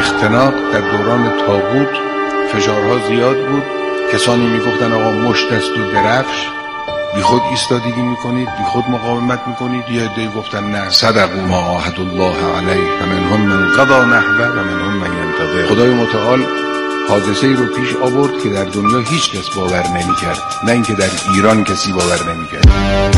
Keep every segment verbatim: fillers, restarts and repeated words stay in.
اختناق در دوران طاغوت فشارها زیاد بود. کسانی میگفتن آقا مشت است و درفش، بی خود ایستادگی میکنید، بی خود مقاومت میکنید. یه عده‌ای گفتن نه، صدقوا ما عاهدوا الله علیه و منهم من قضا نحبه و منهم من ینتظر. خدای متعال حادثه‌ای رو پیش آورد که در دنیا هیچ کس باور نمیکرد، نه اینکه در ایران کسی باور نمیکرد.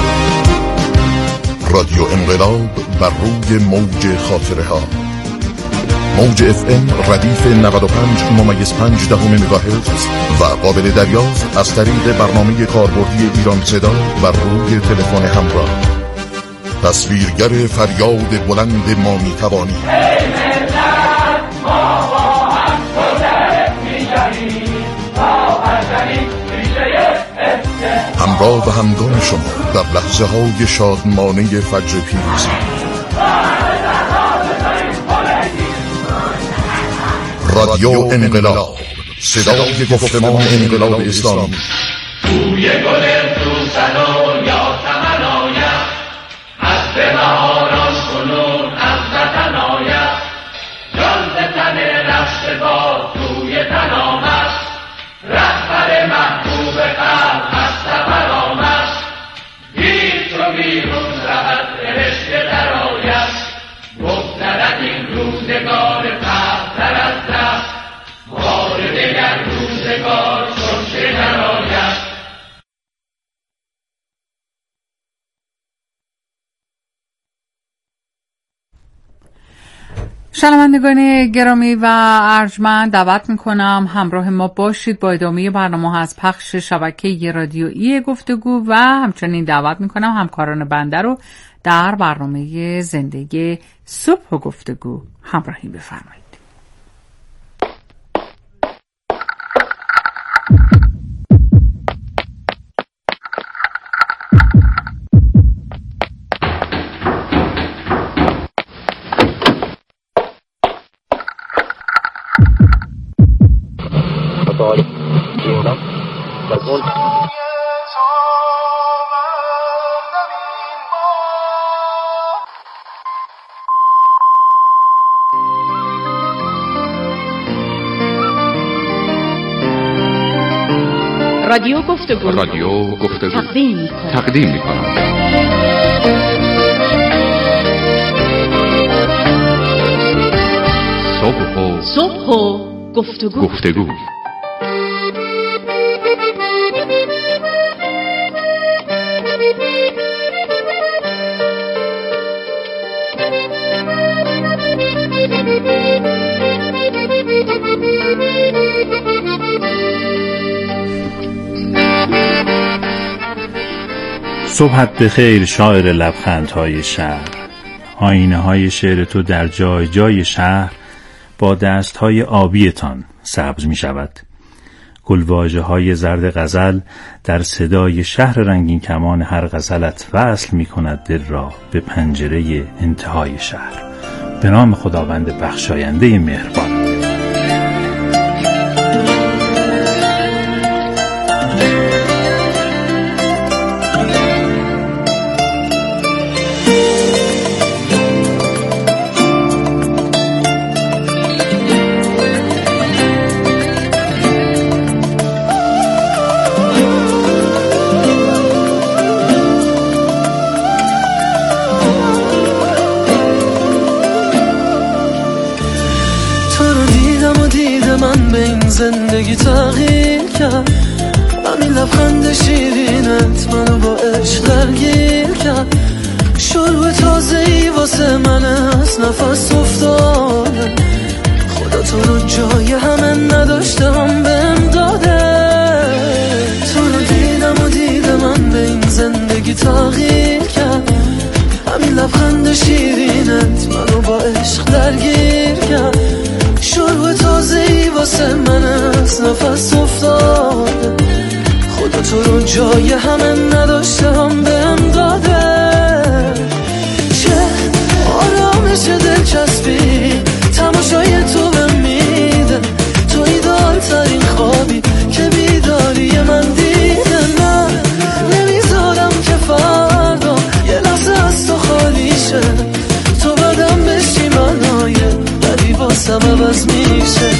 رادیو انقلاب بر روی موج خاطره ها، موج اف ام ردیف نود و پنج ممیز پنج دهم مگاهرتز و قابل دریافت از طریق برنامه کاربردی ایران صدا بر روی تلفن همراه. تصویرگر فریاد بلند ما میتوانی. همراه و همگام شما در لحظه های شادمانه فجر پیروزی. رادیو انقلاب، صدای گفتمان انقلاب اسلامی. توی گل سوسن و یا چمن آید، از به بهاران کنون از وطن آید. جان ز تن رفته باد توی تن آمد، رهبر محبوب قلب از سفر آمد. دید چو بیرون رود فرشته در آید، بگذرد این روزگار پهتر از دست، بار دگر روزگار چون چه در آید. شنوندگان گرامی و ارجمند، دعوت میکنم همراه ما باشید با ادامه برنامه از پخش شبکه رادیویی گفتگو و همچنین دعوت میکنم همکاران بنده رو در برنامه زندگی صبح و گفتگو همراهی بفرمایید. رادیو گفتگو رادیو گفتگو تقدیم می‌کنم تقدیم می‌کنم صبح و صبح و گفتگو گفتگو صبحت بخیر شاعر لبخندهای شهر. آینه های شعر تو در جای جای شهر با دستهای آبیتان سبز می شود. گلواژه های زرد غزل در صدای شهر رنگین کمان هر غزلت وصل می کند دل را به پنجره انتهای شهر. به نام خداوند بخشاینده مهربان. زندگی تغییر کرد، همین لبخند شیرینت منو با عشق درگیر کرد. شروع تازه‌ای واسه من از نفس افتاده، خدا تو رو جای همه نداشته هم بهم داده. تو رو دیدم و دیدم من به این زندگی تغییر کرد، همین لبخند شیرینت منو با عشق درگیر کرد. شروع تازه‌ای واسه من از نفس افتاده، خدا تو رو جای همه نداشته هم بهم داده. چه آرامش دلچسبی تماشای تو بهم میده، تو ایدال ترین خوابی که بیداری من دیده. من نمیذارم که فردا یه لحظه از تو خالی شه، تو بدم بشی منای ولی واسم عوض عوض میشه.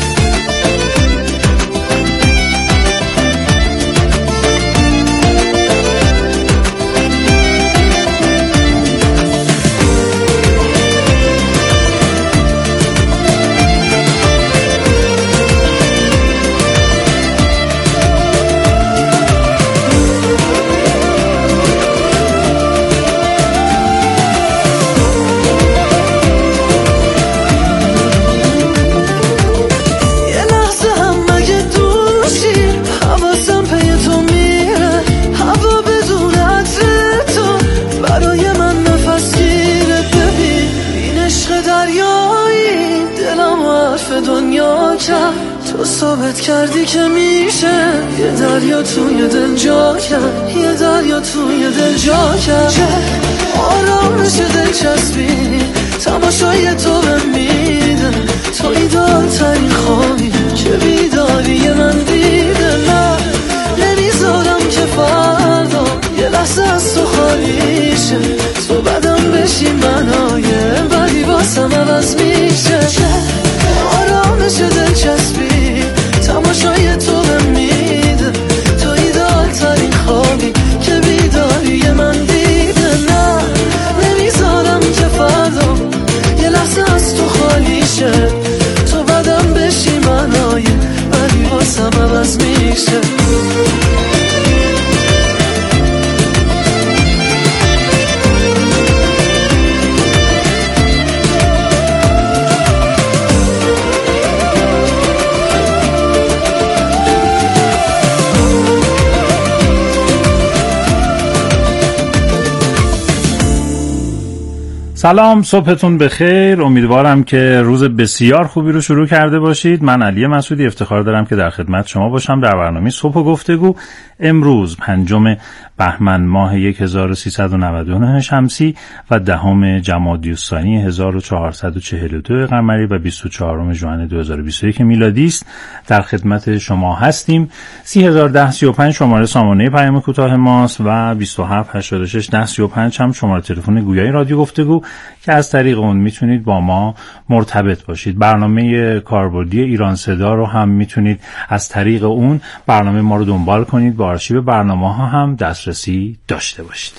تو ثابت کردی که میشه یه دریا توی دل جا کرد، یه دریا توی دل جا کرد. آرامش دلچسبی تماشای تو بهم میده، تو ایدال ترین خوابی که بیداری من دیده. نه نمیذارم که فردا یه لحظه از تو خالی شه، تو بدم بشی منای بدی واسم عوض میشه. آرامش دلچسبی تماشای تو بهم میده، تو ایدال ترین خوابی که بیداری من دیده. نه نمیذارم که فردا یه لحظه از تو خالی شه، تو بدم بشی منای بدی واسم عوض میشه. سلام، صبحتون بخیر. امیدوارم که روز بسیار خوبی رو شروع کرده باشید. من علی مسعودی افتخار دارم که در خدمت شما باشم در برنامه صبح و گفتگو. امروز پنجم بهمن ماه هزار و سیصد و نود و نه شمسی و دهم جمادی الثانی هزار و چهارصد و چهل و دو قمری و بیست و چهارم ژوئن دو هزار و بیست و یک میلادی است. در خدمت شما هستیم. سی هزار و ده سی و پنج شماره سامانه پیام کوتاه ماست و بیست و هفت هشتاد و شش ده سی و پنج هم شماره تلفن گویای رادیو گفتگو که از طریق اون میتونید با ما مرتبط باشید. برنامه کاربردی ایران صدا رو هم میتونید از طریق اون برنامه ما رو دنبال کنید، با آرشیو برنامه ها هم دسترسی داشته باشید.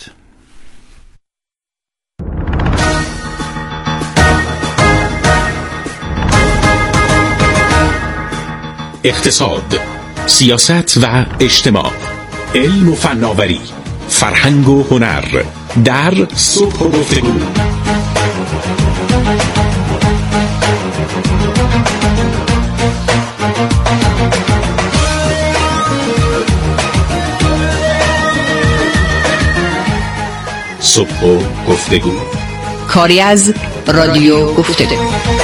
اقتصاد، سیاست و اجتماع، علم و فناوری، فرهنگ و هنر در صبح و گفتگو. صبح و گفتگو، کاری از رادیو گفتگو.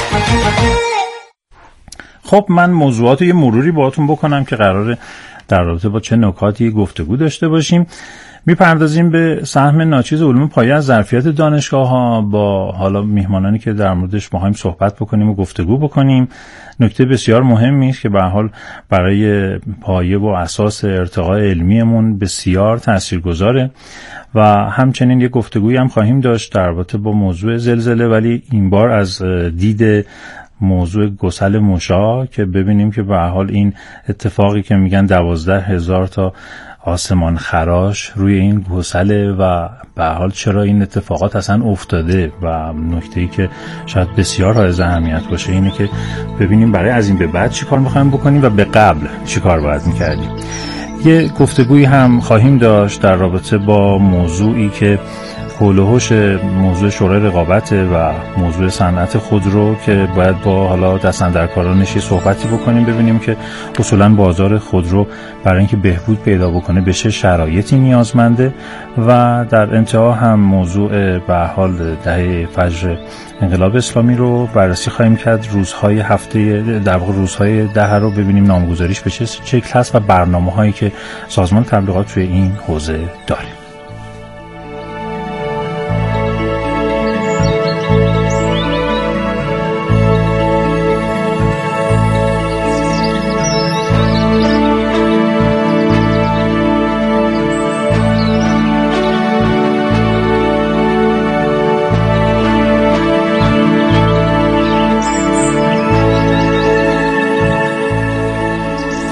خب من موضوعات یه مروری باهاتون بکنم که قراره در رابطه با چه نکاتی گفتگو داشته باشیم. میپردازیم به سهم ناچیز علوم پایه از ظرفیت دانشگاه ها با حالا میهمانانی که در موردش می‌خوایم صحبت بکنیم و گفتگو بکنیم. نکته بسیار مهمی است که به هر حال برای پایه و اساس ارتقای علمیمون بسیار تاثیرگذاره و همچنین یک گفتگویی هم خواهیم داشت در رابطه با موضوع زلزله، ولی این بار از دید موضوع گسل موشا که ببینیم که به هر حال این اتفاقی که میگن دوازده هزار تا آسمان خراش روی این گسله و به هر حال چرا این اتفاقات اصلا افتاده و نکته‌ای که شاید بسیار حائز اهمیت باشه اینه که ببینیم برای از این به بعد چی کار می‌خوایم بکنیم و به قبل چی کار باید می‌کردیم. یه گفتگویی هم خواهیم داشت در رابطه با موضوعی که حول و حوش موضوع شورای رقابت و موضوع صنعت خودرو که باید با حالا دست‌اندرکارانش یه صحبتی بکنیم، ببینیم که اصولاً بازار خودرو برای اینکه بهبود پیدا بکنه به چه شرایطی نیازمنده و در انتها هم موضوع به حال دهه فجر انقلاب اسلامی رو بررسی خواهیم کرد. روزهای هفته در واقع روزهای دهه رو ببینیم نامگذاریش به چه شکل هست و برنامه‌هایی که سازمان تبلیغات توی این حوزه داره.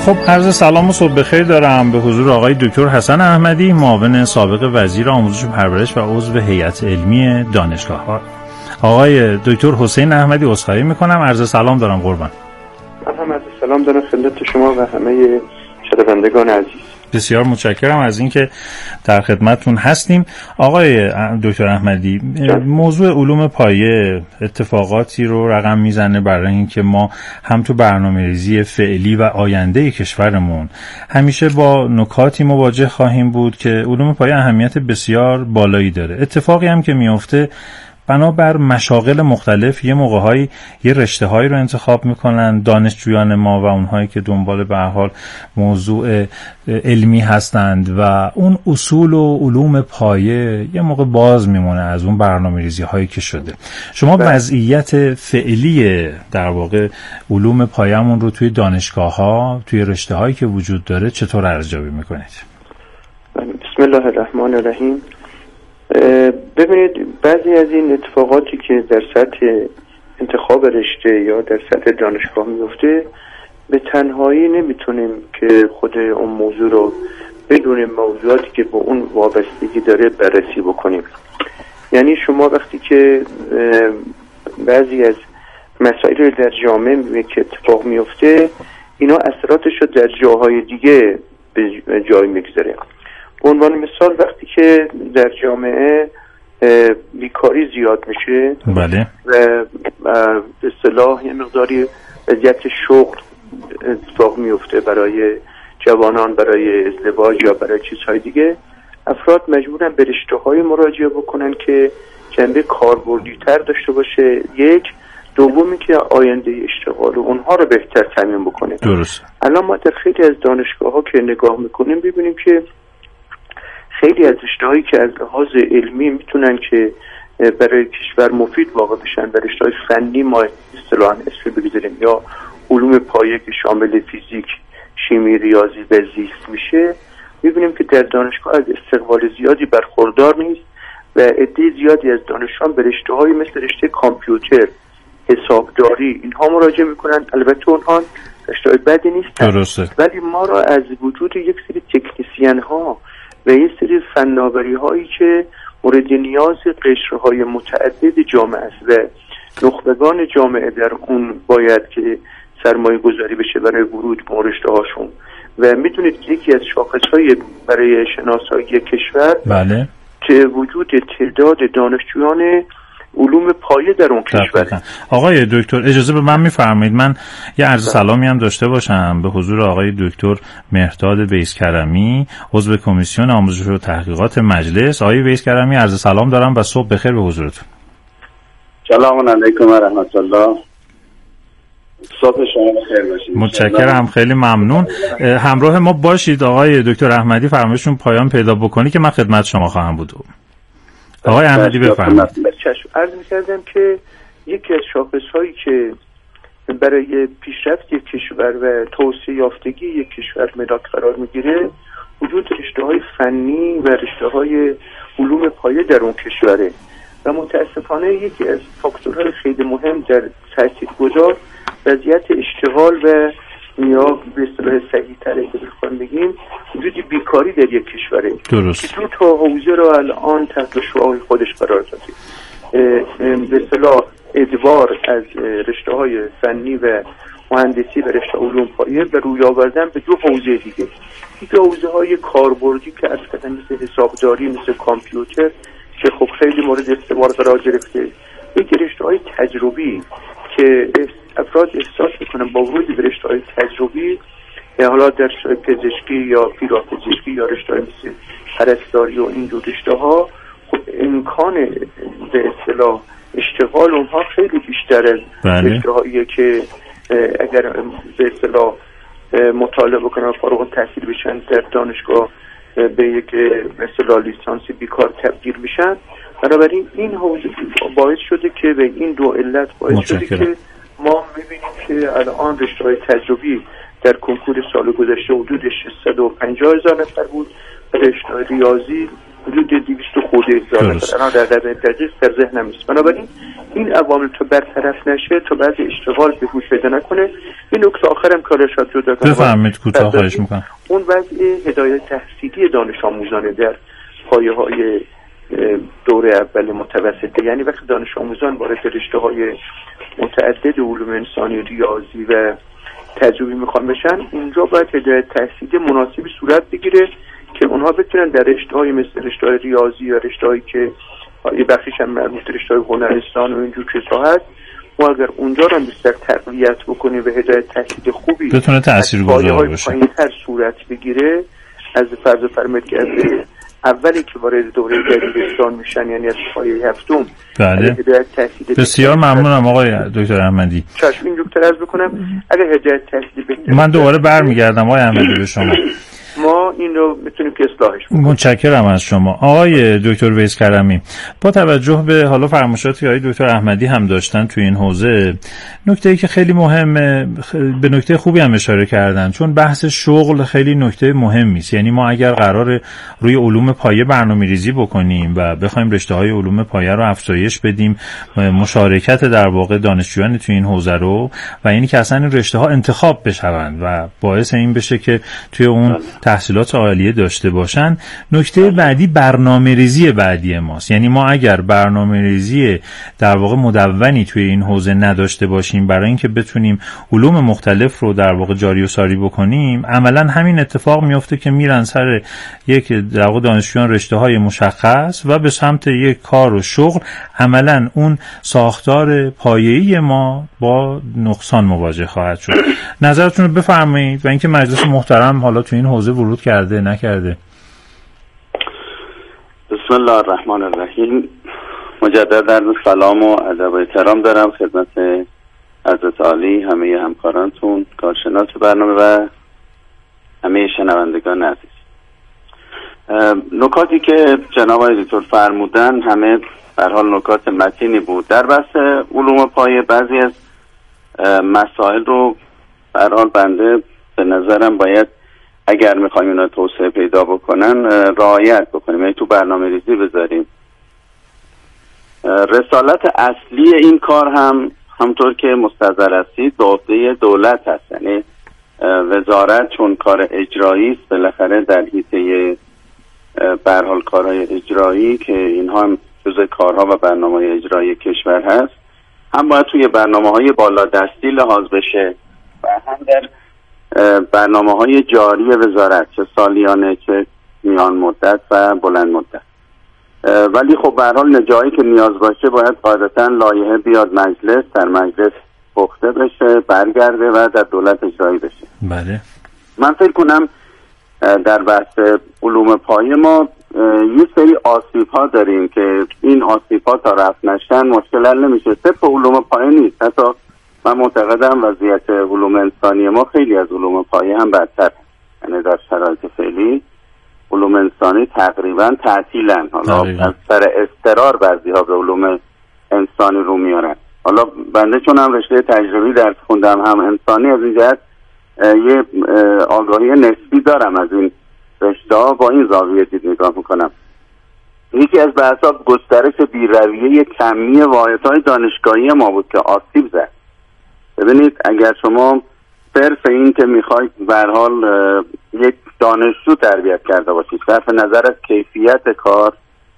خب عرض سلام و صبح بخیر دارم به حضور آقای دکتر حسن احمدی، معاون سابق وزیر آموزش و پرورش و عضو هیئت علمی دانشگاه. آقای دکتر حسین احمدی عذرخواهی میکنم، عرض سلام دارم قربان. من هم عرض سلام دارم خدمت شما و همه شنوندگان عزیز. بسیار متشکرم از اینکه در خدمتتون هستیم. آقای دکتر احمدی، موضوع علوم پایه اتفاقاتی رو رقم میزنه برای اینکه ما هم تو برنامه‌ریزی فعلی و آینده کشورمون همیشه با نکاتی مواجه خواهیم بود که علوم پایه اهمیت بسیار بالایی داره. اتفاقی هم که میفته بنابر مشاغل مختلف یه موقع‌هایی یه رشته‌هایی رو انتخاب میکنن دانشجویان ما و اونهایی که دنبال به هر حال موضوع علمی هستند و اون اصول و علوم پایه یه موقع باز میمونه از اون برنامه‌ریزی‌هایی که شده. شما وضعیت فعلی در واقع علوم پایه‌مون رو توی دانشگاه‌ها، توی رشته‌هایی که وجود داره چطور ارزیابی میکنید؟ بسم الله الرحمن الرحیم. ببینید بعضی از این اتفاقاتی که در سطح انتخاب رشته یا در سطح دانشگاه میفته به تنهایی نمیتونیم که خود اون موضوع رو بدون موضوعاتی که با اون وابستگی داره بررسی بکنیم. یعنی شما وقتی که بعضی از مسائل در جامعه که اتفاق میفته اینا اثراتش رو در جاهای دیگه به جای میگذاره. به عنوان مثال وقتی که در جامعه بیکاری زیاد میشه بله و به اصطلاح یه مقداری وضعیت شغل اتفاق میفته برای جوانان، برای ازدواج یا برای چیزهای دیگه، افراد مجبورن به رشته‌های مراجعه بکنن که جنبه کاربردی تر داشته باشه. یک دومی که آینده اشتغال اونها رو بهتر تامین بکنه. درست. الان ما در خیلی از دانشگاه‌ها که نگاه میکنیم ببینیم که خیلی از رشته‌هایی که از لحاظ علمی میتونن که برای کشور مفید واقع بشن و رشته‌های فنی ما اصطلاحاً اسم بگذاریم یا علوم پایه که شامل فیزیک، شیمی، ریاضی و زیست میشه، میبینیم که در دانشگاه از استقبال زیادی برخوردار نیست و عده زیادی از دانشجویان به رشته‌های مثل رشته کامپیوتر، حسابداری اینها مراجعه میکنن. البته اونها رشته‌های بدی نیستن، درسته، ولی ما را از وجود یک سری تکنیسین ها و یک سری فناوری هایی که مورد نیاز قشرهای متعدد جامعه است و نخبگان جامعه در اون باید که سرمایه گذاری بشه برای ورود به رشته هاشون. و میدونید که یکی از شاخص های برای شناسایی کشور بله که وجود تعداد دانشجویان علوم پایه در اون کشور. آقای دکتر اجازه به من میفرمایید من یه عرض سلامی هم داشته باشم به حضور آقای دکتر مهرداد ویسکرمی، عضو کمیسیون آموزش و تحقیقات مجلس. آقای ویسکرمی عرض سلام دارم و صبح بخیر به حضورتون. سلام علیکم و رحمت الله. صبح شما بخیر باشید. متشکرم، خیلی ممنون. همراه ما باشید آقای دکتر احمدی، فرمایشتون پایان پیدا بکنی که من خدمت شما خواهم بود. آقای احمدی بفرمایید. عرض می‌کردم که یکی از شاخص‌هایی که برای پیشرفت یک کشور و توسعه یافتگی یک کشور ملاک قرار می‌گیره وجود رشته‌های فنی و رشته‌های علوم پایه در اون کشوره و متأسفانه یکی از فاکتورهای خیلی مهم در تاثیرگذار وضعیت اشتغال و یا به اصطلاح صحیح‌تر که بخوایم بگیم وجود بیکاری در یک کشوره. درست. دو تا حوزه رو الان تحت شعاع خودش قرار داده. به اصطلاح ادوار از رشته‌های فنی و مهندسی و رشته علوم پایه و روی آوردن به دو حوزه دیگه. یک حوزه‌های کاربردی که از کدام مثل حسابداری، مثل کامپیوتر که خب خیلی مورد استعمال قرار گرفته. یک رشته‌های تجربی که افراد احساس میکنن با ورود به رشته‌های تجربی حالا در پزشکی یا پیرافزیستی یا رشته‌های مثل پرستاری و این دو رشته‌ها خب امکان به اصطلاح اشتغال اونها خیلی بیشتر از رشته‌هایی که اگر به اصطلاح مطالعه بکنن فارغ التحصیل بشن در دانشگاه به یک به اصطلاح لیسانسی بیکار تبدیل میشن. بنابراین این حوزه باعث شده که به این دو علت باعث شده که ما میبینیم که الان رشته‌های تجربی در کنکور سال گذشته حدود ششصد و پنجاه هزار نفر بود، رشته ریاضی حدود حدود دویست خورده هزار نفر، الان در دقیق در ذهنم نیست. بنابراین این عوامل تو برطرف نشه، تو بعد اشتغال به هوش پیدا نکنه. این نکته آخرم که ارشاد جدا کنم بفرمایید، کوتاه خواهش میکنم. اون وضع هدایت تحصیلی دانش آموزان در پایه‌های دوره اول متوسطه، یعنی وقتی دانش آموزان وارد رشته‌های متعدد علوم انسانی، ریاضی و تجربی میخوان بشن، اونجا باید هدایت تحصیلی مناسبی صورت بگیره که اونها بتونن در رشته‌های مثل رشته ریاضی یا رشته‌هایی که یه بخشش هم مربوط به رشته هنرستان و اینجور چیزها هست، ما اگر اونجا رو بیشتر تقویت بکنیم و هدایت تحصیلی خوبی بتونه تاثیرگذار باشه، پایین‌تر صورت بگیره، از فرض فرمایید که از اولی که وارد دوره دبیرستان میشن، یعنی از پایه هفتم، بله هدایت تحصیلی. بسیار ممنونم آقای دکتر احمدی. چشم، این دکتر عرض بکنم اگر هدایت تحصیلی بهتر، من دوباره برمیگردم آقای احمدی به شما. ما این رو میتونیم که اصلاحش بکنیم. متشکرم از شما آقای دکتر ویس کرمی. با توجه به حالا فرمایشاتی آقای دکتر احمدی هم داشتن توی این حوزه، نکته‌ای که خیلی مهمه، به نکته خوبی هم اشاره کردن، چون بحث شغل خیلی نکته مهمی است. یعنی ما اگر قرار روی علوم پایه برنامه‌ریزی بکنیم و بخوایم رشته‌های علوم پایه رو افزایش بدیم، مشارکت در واقع دانشجویان توی این حوزه رو، و اینی که اصلا این رشته‌ها انتخاب بشوند و باعث این بشه که توی اون تحصیلات عالیه داشته باشن. نکته بعدی برنامه‌ریزی بعدی ماست. یعنی ما اگر برنامه‌ریزی در واقع مدونی توی این حوزه نداشته باشیم برای اینکه بتونیم علوم مختلف رو در واقع جاری و ساری بکنیم، عملاً همین اتفاق میفته که میرن سر یک در واقع دانشجویان رشته‌های مشخص و به سمت یک کار و شغل، عملاً اون ساختار پایه‌ای ما با نقصان مواجه خواهد شد. نظرتون رو بفرمایید و اینکه مجلس محترم حالا تو این حوزه ورود کرده نکرده. بسم الله الرحمن الرحیم. مجدد عرض سلام و ادب و احترام دارم خدمت حضرت عالی، همه همکارانتون، کارشناس برنامه و همه شنوندگان عزیز. نکاتی که جناب آقای دکتر فرمودن همه به هر حال نکات متینی بود. در بحث علوم پایه بعضی از مسائل رو به هر حال بنده به نظرم باید اگر میخوایم اینا توسعه پیدا بکنن رعایت بکنیم، یعنی تو برنامه ریزی بذاریم. رسالت اصلی این کار هم همطور که مستحضر هستید به عهده دولت هست، یعنی وزارت چون کار اجرایی است بالاخره در حیطه به هر حال کارهای اجرایی که اینها هم جزء کارها و برنامه‌های اجرایی کشور هست، هم باید توی برنامه‌های بالادستی لحاظ بشه و هم در برنامه‌های جاری وزارت، چه سالیانه چه میان مدت و بلند مدت. ولی خب به هر حال جایی که نیاز باشه باید قاعدتاً لایحه بیاد مجلس، در مجلس پخته بشه، برگرده و در دولت اجرایی بشه. بله. من فکر کنم در بحث علوم پایه ما یه سری آسیب‌ها داریم که این آسیب‌ها تا رفع نشن مشکل حل نمیشه. صرف علوم پایه نیست، حتی من معتقدم وضعیت علوم انسانی ما خیلی از علوم پایه هم بدتر، یعنی در شرایط فعلی علوم انسانی تقریبا تعطیلن. حالا از سر اضطرار بعضی‌ها به علوم انسانی رو میارن. حالا بنده چون هم رشته تجربی درس خوندم هم انسانی، از این جهت یه آگاهی نسبی دارم از این رشته‌ها، با این زاویه دید نگاه میکنم. یکی از بحث‌ها گسترش بی‌رویه کمی واحدهای دانشگاهی ما بود که آسیب زد. ببینید اگر شما صرف این که میخواید به هر حال یک دانشجو تربیت کرده باشید، صرف نظر از کیفیت کار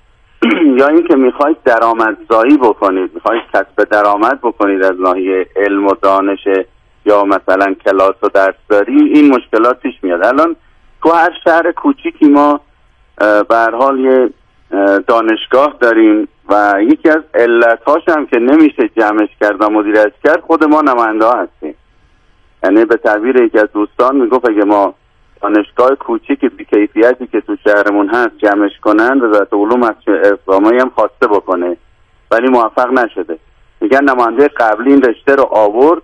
یا این که میخواید درآمدزایی بکنید، میخواید کسب درآمد بکنید از ناحیه علم و دانش یا مثلا کلاس و درسداری، این مشکلات پیش میاد. الان تو هر شهر کوچیکی ما به هر حال یه دانشگاه داریم و یکی از علتهاش هم که نمیشه جمعش کرد و مدیریت کرد خود ما نماینده ها هستیم. یعنی به تعبیر یکی از دوستان میگفت اگه ما دانشگاه کوچیک بی کیفیتی که تو شهرمون هست جمعش کنن، وزارت علوم از اقدامی هم خواسته بکنه ولی موفق نشده. میگن نماینده قبلی این رشته رو آورد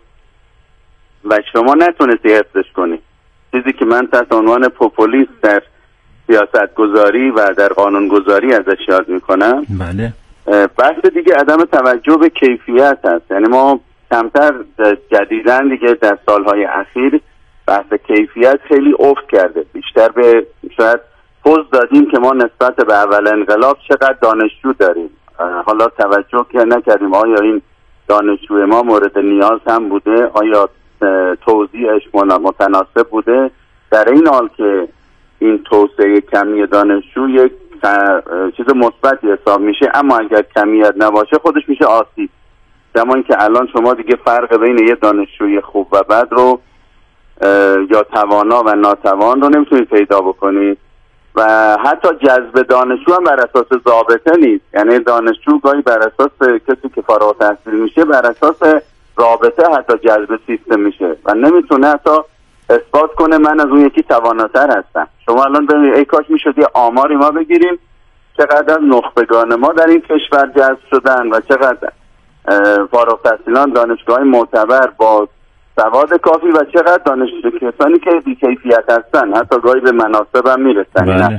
و شما نتونستی حفظش کنی. چیزی که من تحت عنوان پوپولیسم در سیاست گذاری و در قانون گذاری ازش یاد میکنم. بله. بحث دیگه عدم توجه به کیفیت هست. یعنی ما کمتر جدیدن دیگه در سالهای اخیر بحث کیفیت خیلی افت کرده، بیشتر به شاید پوز دادیم که ما نسبت به اول انقلاب چقدر دانشجو داریم. حالا توجه که نکردیم آیا این دانشجوی ما مورد نیاز هم بوده، آیا توزیعش متناسب بوده. در این حال که این توسعه کمی دانشجو یک چیز مثبتی حساب میشه، اما اگر کمیت نباشه خودش میشه آسیب. زمانی که الان شما دیگه فرق بین یه دانشجوی خوب و بد رو یا توانا و ناتوان رو نمیتونید پیدا بکنید و حتی جذب دانشجو هم بر اساس ضابطه نیست. یعنی دانشجو گاهی بر اساس کسی که فارغ التحصیل میشه بر اساس رابطه حتی جذب سیستم میشه و نمیتونه حتی اثبات کنه من از اون یکی تواناتر هستم. شما الان ببینید ای کاش میشد یه آماری ما بگیریم چقدر نخبگان ما در این کشور جذب شدن و چقدر فارغ التحصیلان دانشگاه معتبر با سواد کافی و چقدر دانشجو کسانی که بی‌کیفیت هستن حتی گاهی به مناصب هم میرسن. این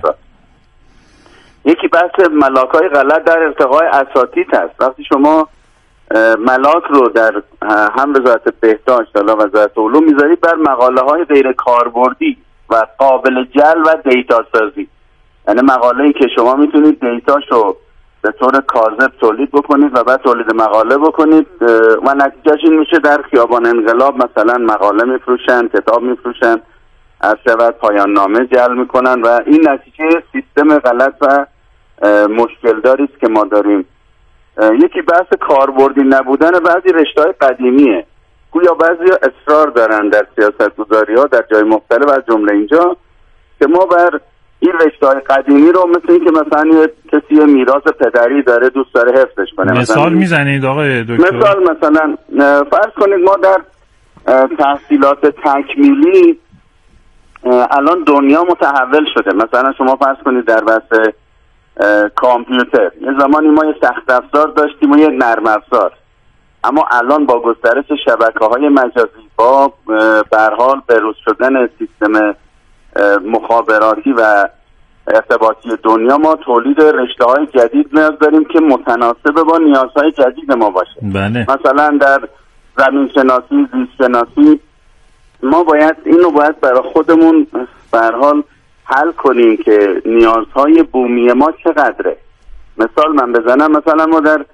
یکی بحث ملاک‌های غلط در ارتقای اساتید هست. وقتی شما ملاک رو در هم وزارت بهداشت و وزارت علوم میذارید بر مقاله های غیر کاربردی و قابل جل و دیتا سازی، یعنی مقاله‌ای که شما میتونید دیتاشو به طور کاذب تولید بکنید و بعد تولید مقاله بکنید و نتیجهش این میشه در خیابان انقلاب مثلا مقاله میفروشن، کتاب میفروشن، از شود پایان نامه جل میکنن و این نتیجه سیستم غلط و مشکل داری است که ما داریم. یکی بحث کاربردی نبودن بعضی رشته‌های قدیمیه. گویا بعضی اصرار دارن در سیاست‌گذاری‌ها در جای مختلف از جمله اینجا که ما بر این رشته‌های قدیمی رو مثل این که مثلا یه کسی یه میراث پدری داره دوست داره حفظش کنه. مثال میزنید آقای دکتر؟ مثال مثلا فرض کنید ما در تحصیلات تکمیلی الان دنیا متحول شده. مثلا شما فرض کنید در بحث کامپیوتر یه زمانی ما یه سخت افزار داشتیم و یه نرم افزار، اما الان با گسترش شبکه‌های مجازی با به هر حال بروز شدن سیستم مخابراتی و ارتباطی دنیا ما تولید رشته‌های جدید نیاز داریم که متناسب با نیازهای جدید ما باشه. بله. مثلا در زمین شناسی، زیست شناسی ما باید اینو باید برای خودمون به هر حال حل کنیم که نیازهای بومی ما چقدره. مثال من بزنم، مثلا ما در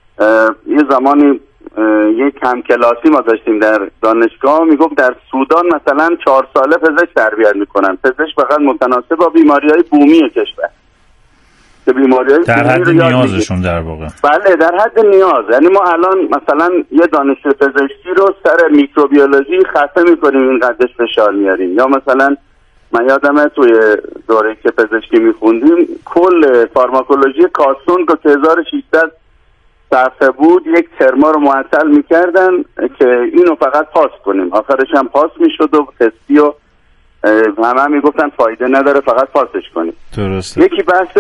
یه زمانی یک کم کلاسی ما داشتیم در دانشگاه میگفت در سودان مثلا چهار ساله پزشک تربیت میکنن. پزشک فقط متناسب با بیماریهای بومی کشور که بیماریهای در حد نیازشون در واقع. بله در حد نیاز. یعنی ما الان مثلا یه دانشجو پزشکی رو سر میکروبیولوژی خفه میکنیم اینقدرش فشار میاریم، یا مثلا من یادمه توی دوره که پزشکی میخوندیم کل فارماکولوژی کاستون که هزار و ششصد صفحه بود یک ترما رو معطل میکردن که اینو فقط پاس کنیم، آخرش هم پاس میشد و تستی و همه هم میگفتن فایده نداره فقط پاسش کنیم. درسته. یکی بحث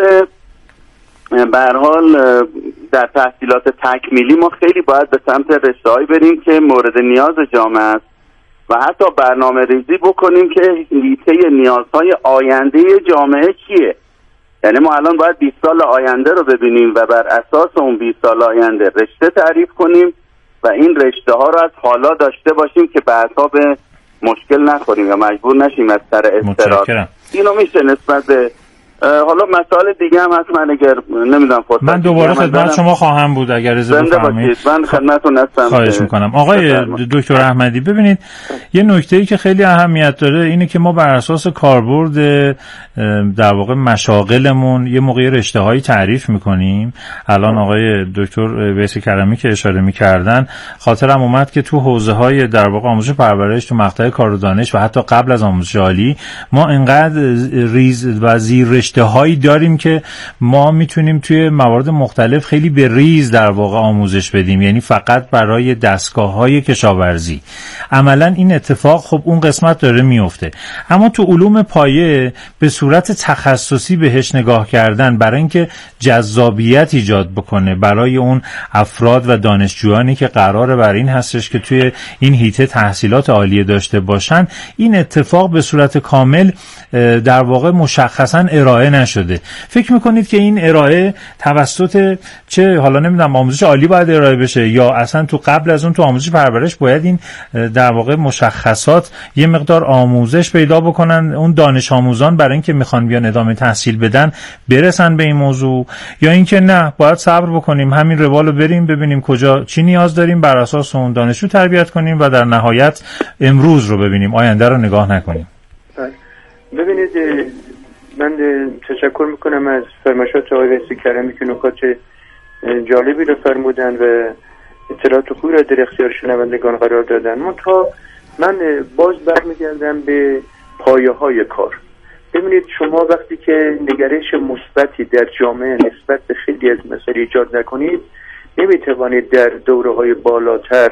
به هر حال در تحصیلات تکمیلی ما خیلی باید به سمت رشته‌هایی بریم که مورد نیاز جامعه است و حتی برنامه ریزی بکنیم که حیطه نیازهای آینده جامعه چیه. یعنی ما الان باید بیست سال آینده رو ببینیم و بر اساس اون بیست سال آینده رشته تعریف کنیم و این رشته ها رو از حالا داشته باشیم که بعدها به مشکل نخوریم و مجبور نشیم از سر استرات. اینو میشه نسبت به حالا مسائل دیگه هم هست. من اگر نمیدونم فرصت من دوباره خدمت شما خواهم بود اگر اجازه بفرمایید. من خدمتتون هستم. خواهش میکنم. آقای دکتر احمدی ببینید یه نکته‌ای که خیلی اهمیت داره اینه که ما بر اساس کاربرد در واقع مشاغلمون یه موقع رشته‌هایی تعریف میکنیم. الان آقای دکتر ویس کرمی که اشاره میکردن خاطرم اومد که تو حوزه‌های در واقع آموزش پرورش تو مقطع کار و دانش و حتی قبل از آموزش عالی ما انقدر ریز و زیر رشته‌هایی داریم که ما میتونیم توی موارد مختلف خیلی به ریز در واقع آموزش بدیم، یعنی فقط برای دستگاه‌های کشاورزی. عملاً این اتفاق خب اون قسمت داره میفته، اما تو علوم پایه به صورت تخصصی بهش نگاه کردن برای اینکه جذابیت ایجاد بکنه برای اون افراد و دانشجویانی که قراره بر این هستش که توی این حیطه تحصیلات عالیه داشته باشن، این اتفاق به صورت کامل در واقع مشخصاً ارائه ارائه نشده. فکر میکنید که این ارائه توسط چه حالا نمیدونم آموزش عالی باید ارائه بشه یا اصلا تو قبل از اون تو آموزش پرورش باید این در واقع مشخصات یه مقدار آموزش پیدا بکنن اون دانش آموزان برای اینکه میخوان بیان ادامه تحصیل بدن برسن به این موضوع، یا اینکه نه باید صبر بکنیم همین روالو بریم ببینیم کجا چی نیاز داریم بر اساس اون دانشجو تربیت کنیم و در نهایت امروز رو ببینیم آینده رو نگاه نکنیم؟ ببینید من تشکر میکنم از فرمایشات آقای رئیس کرمی که نکات جالبی رو فرمودن و اطلاعات خوبی رو در اختیار شنوندگان قرار دادن. منتها من باز برمیگردم به پایه های کار. ببینید شما وقتی که نگرش مثبتی در جامعه نسبت به خیلی از مسائل ایجاد نکنید نمیتوانید در دوره های بالاتر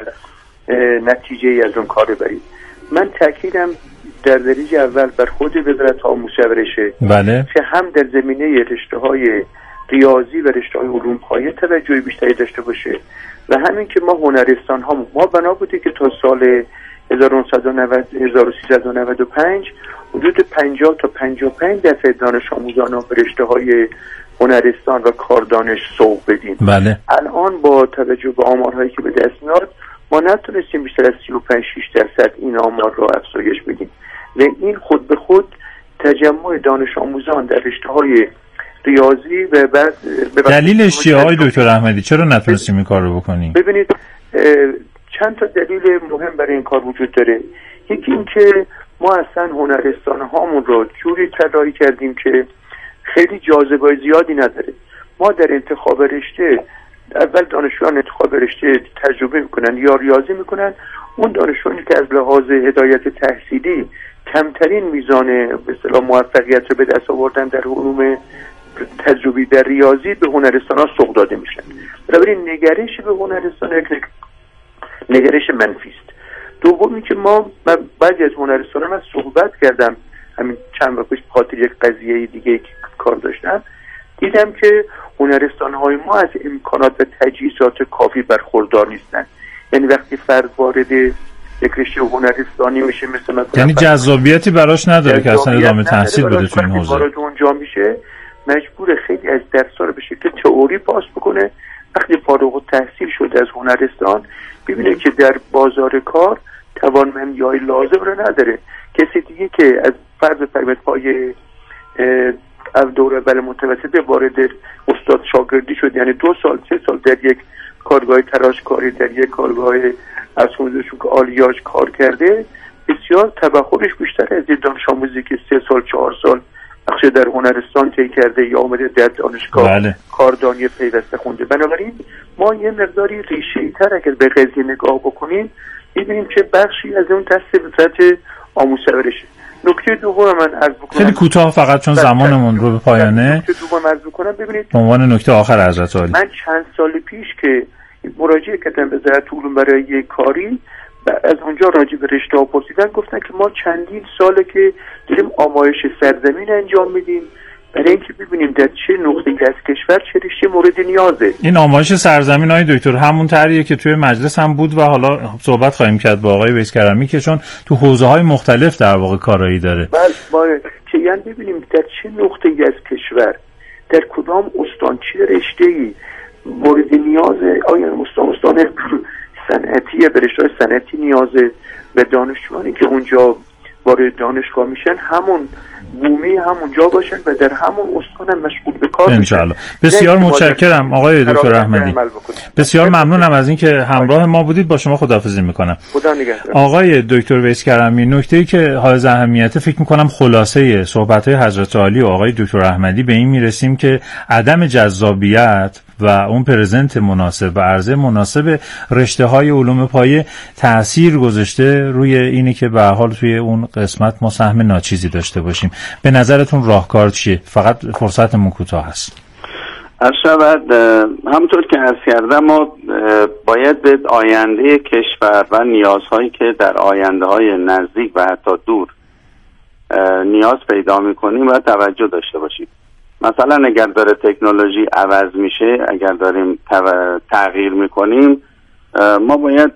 نتیجه ای از اون کار برید. من تاکیدم در درجه اول بر خود وزارت آموزش و پرورشه بله. که هم در زمینه رشته های ریاضی و رشته های علوم پایه توجه بیشتری داشته باشه و همین که ما هنرستان ها ما بنا بوده که تا سال هزار و نهصد و نود هزار و سیصد و نود و پنج حدود پنجاه تا پنجاه و پنج درصد دانش آموزان رو به رشته های هنرستان و کاردانش سوق بدیم. بله. الان با توجه به آمارهایی که به دست میاد ما نتونستیم بیشتر از سی و پنج شش درصد این آمار رو افزایش بدیم و این خود به خود تجمع دانش آموزان در رشته های ریاضی و بعد دلیلش چیه آقای دکتر احمدی؟ چرا نتونستیم این کار رو بکنیم؟ ببینید چند تا دلیل مهم برای این کار وجود داره. یکی این که ما اصلا هنرستان هامون رو جوری طراحی کردیم که خیلی جاذبه زیادی نداره. ما در انتخاب رشته اول دانشجویان انتخاب رشته تجربه میکنن یا ریاضی میکنن. اون دانشجویانی که از لحاظ هدایت تحصیلی کمترین میزان به اصطلاح موفقیت رو به دست آوردن در علوم تجربی در ریاضی به هنرستان ها سوق داده میشن. بنابراین نگرش به هنرستان نگرش منفی است. دومی که ما بعضی از هنرستان ها من صحبت کردم همین چند وقت پیش خاطر یک قضیه دیگه که کار داشتم دیدم که هنرستان های ما از امکانات و تجهیزات کافی برخوردار نیستن. یعنی وقتی فرد وارد یک رشته هنرستانی میشه مثل مثلا یعنی جذابیتی براش نداره که اصلا ادامه تحصیل بده تو این حوزه. وارد اونجا میشه مجبور خیلی از درس‌ها رو به شکل تئوری پاس بکنه. وقتی فارغ التحصیل شده از هنرستان ببینه که در بازار کار توانمندی‌های لازم رو نداره. کسی دیگه که از فرض فرمت پای دوره اول متوسطه وارد استاد شاگردی شد، یعنی دو سال سه سال در یک کارگاه تراشکاری در یک کارگاه از خونزشون که آلیاژ کار کرده بسیار تبخورش بیشتر از دانش آموزی که سه سال چهار سال بخش در هنرستان طی کرده یا آمده در دانشگاه بله. کاردانی پیوسته خونده. بنابراین ما یه مقداری ریشه‌ای تر اگر به قضیه نگاه بکنیم می‌بینیم که بخشی از اون دست به سطح آموزش پرورشه. نکته دوم من عرض بکنم خیلی کوتاه فقط چون زمانمون رو به پایانه. نکته دوم عرض بکنم ببینید به عنوان نکته آخر حضرت عالی من چند سال پیش که مراجعه کردم به وزارت علوم برای یک کاری و از اونجا راجع به رشته ها پرسیدن گفتن که ما چندین ساله که داریم آمایش سرزمین انجام میدیم برای اینکه ببینیم در چه نقطه‌ای از کشور چه رشته مورد نیازه. این آمایش سرزمین های دکتر همون طرحیه که توی مجلس هم بود و حالا صحبت خواهیم کرد با آقای ویس کرمی که چون تو حوزه های مختلف در واقع کارایی داره. بله بله که یعنی ببینیم در چه نقطه‌ای از کشور در کدام استان چه رشته‌ای مورد نیازه. آیا استان استان صنعتی به رشته صنعتی نیازه و دانشجویانی که اونجا وارد دانشگاه میشن همون بومی همونجا باشن و در همون استان هم مشغول به کار بشن. بسیار متشکرم آقای دکتر احمدی. بسیار ممنونم از اینکه همراه ما بودید. با شما خداحافظی میکنم. خدا نگهدار. آقای دکتر ویس کرمی، نکته‌ای که حائز اهمیت فکر میکنم خلاصه صحبت‌های حضرت عالی و آقای دکتر احمدی به این میرسیم که عدم جذابیت و اون پرزنت مناسب و عرضه مناسب رشته‌های علوم پایه تأثیر گذاشته روی اینی که به هر حال توی اون قسمت ما سهم ناچیزی داشته باشیم. به نظرتون راهکار چیه؟ فقط فرصتمون کوتاه هست. شود همونطور که عرض کردم ما باید به آینده کشور و نیازهایی که در آینده های نزدیک و حتی دور نیاز پیدا میکنیم و توجه داشته باشیم. مثلا اگر داره تکنولوژی عوض میشه، اگر داریم تغییر میکنیم، ما باید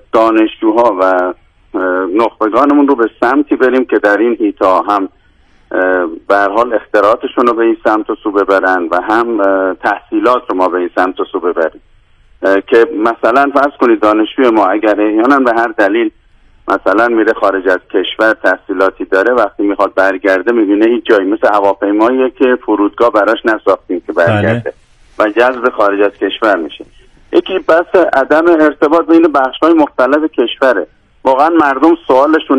دانشجوها و نخبگانمون رو به سمتی بریم که در این حیطه هم به هر حال اختراعاتشون رو به این سمت و سو ببرن و هم تحصیلات رو ما به این سمت و سو ببریم. که مثلا فرض کنید دانشجوی ما اگر احیانا به هر دلیل مثلا میره خارج از کشور تحصیلاتی داره، وقتی میخواد برگرده میبینه هیچ جایی، مثل هواپیماییه که فرودگاه براش نساختیم که برگرده و جذب خارج از کشور میشه. یکی بس عدم ارتباط بین بخش‌های مختلف کشوره. واقعا مردم سوالشون